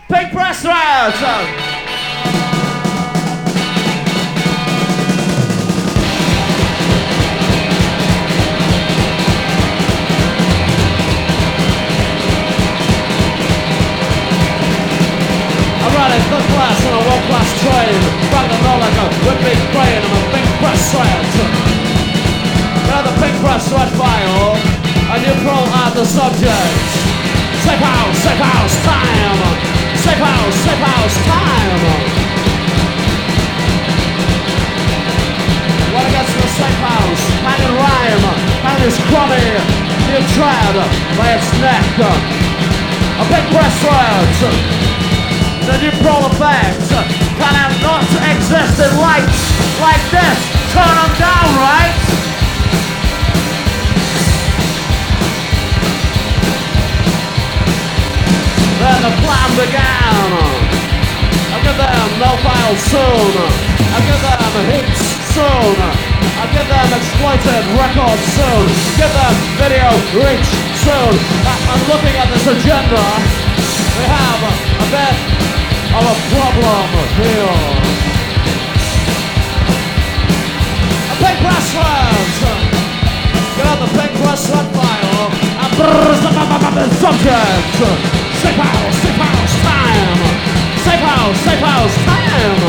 Pink Press Riot! I'm riding third class on a world-class train, rocking all like a whipping brain. I'm a Pink Press Riot. Now the Pink Press Riot file, and you throw out the subject. Safe house, time. Safe house, time. When it gets to the safe house, hand and rhyme, hand is crummy, you tread by its neck. A Pink Press Riot. The new pro effect can have not exist in lights like this. Turn them down, right? Then the plan began. I'll give them no files soon. I'll give them hits soon. I'll give them exploited records soon. Give them video reach soon. I'm looking at this agenda. We have a bit of a problem here. A Pink Press Riot. Get out the Pink Press Riot file and the subject. Safe house, time. Safe house, time.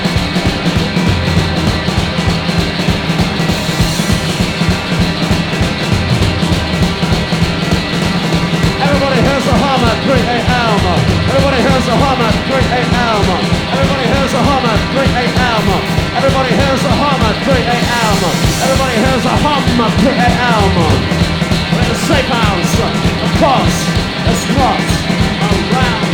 Everybody hears the hum at 3 a.m. Everybody hears the hum at 3 a.m. Everybody hears the hum at 3 a.m. Everybody hears the hum at 3 a.m. Everybody hears the hum at 3 a.m. We're in a safe house, of course, it's not around.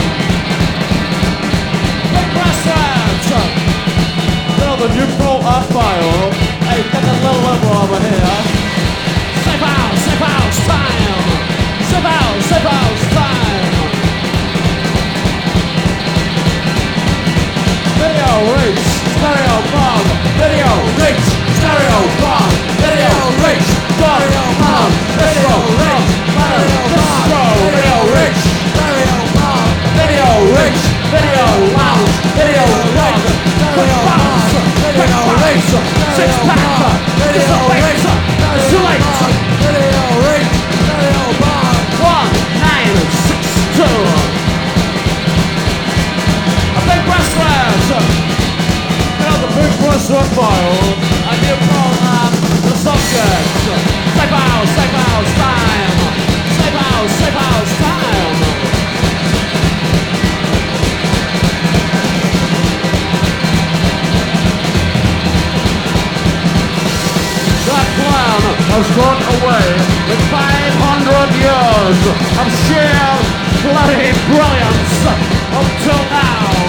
Pink Press Riot. You know the new pro file. Hey, get that little liberal over here. Safe house, time. Safe house, time. Video reach, stereo bomb. Video reach, stereo bomb. Video reach, stereo bomb. Video reach, stereo bomb. Video reach, stereo bomb. Video reach, video lounge. Video reach, stereo bomb. Video reach, six pack. Video reach, it's too late. Video reach, stereo bomb. 1962. A Pink Press Riot. Get out the Pink Press Riot file and you call up the subject. Safe house, time. Safe house, time. That plan has gone away in 500 years of sheer bloody brilliance until now.